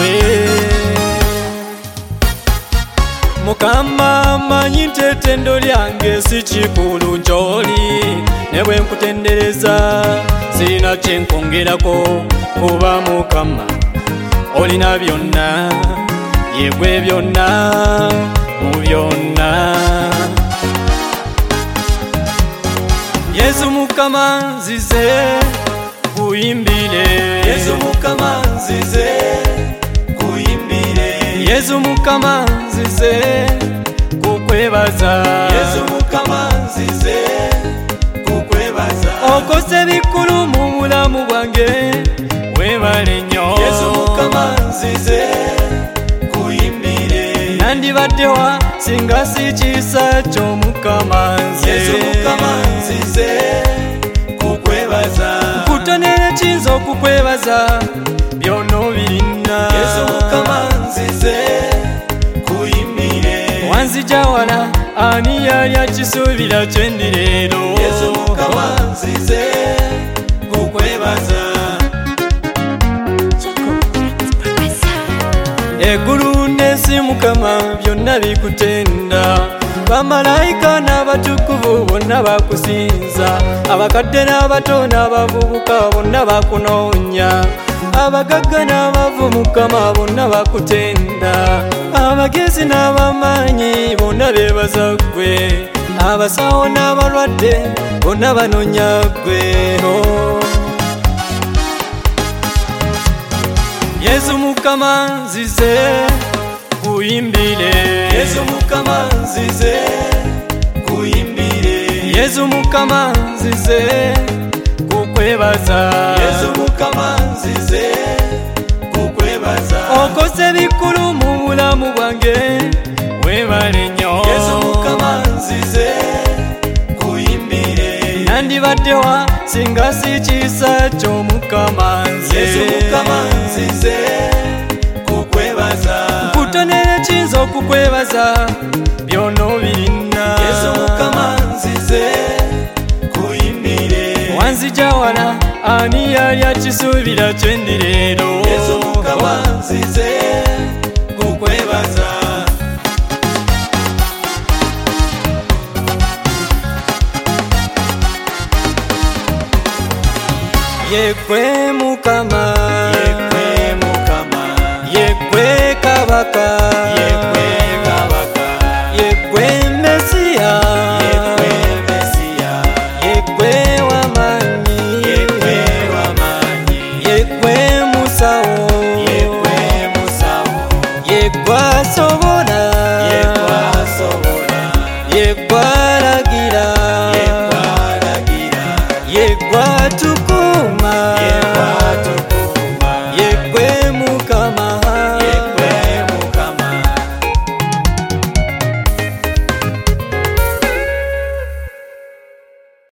gwe. Mukama manyi tetendo lyange si kikulu njoli, ne bwe nkutendereza sirina kyenkwongerako, kuba Mukama olina byonna, yegwe byonna mu byonna. Yesu Mukama nzize kuyimbire, Yesu Mukama nzize kuyimbire, Yesu Mukama nzize kukwebaza, Yesu Mukama nzize kukwebaza, okoze bikulu mu bulamu bwange, webale nnyo. Yesu Mukama nzize kuyimbire, nandibaddewa singa si kisa ky'Omukama nze. Yesu Mukama nzize kukwebaza, nkutonera kiyinza okukwebaza byonna obirina. Yesu Mukama nzize kuyimbire, wanzija wala ani yali akisuubira kyendi leero. Yesu Mukama nzize kukwebaza, eggulu n'ensi Mukama byonna bikutenda, bamalayika n'abatukuvu bonna bakusinza, abakadde n'abato n'abavubuka bonna bakunoonya, abagagga n'abavu Mukama bonna bakutenda, abagezi n'abamaanyi bonna beebaza ggwe, abasawo n'abalwadde bonna banoonya ggwe. Yesu Mukama nzize kuyimbire, Yesu Mukama nzize kuyimbire, Yesu Mukama nzize kukwebaza, Yesu Mukama nzize kukwebaza, okoze bikulu mu bulamu bwange, webale nnyo. Yesu Mukama nzize kuyimbire, nandibaddewa singa si kisa ky'Omukama nze. Yesu Mukama nzize kukwebaza, nkutonera kiyinza okukwebaza byonna obirina. Yesu Mukama nzize kuyimbire, wanzija wala ani yali akisuubira kyendi leero. Yesu Mukama nzize kukwebaza, yegwe Mukama, yegwe Mukama, yegwe Kabaka,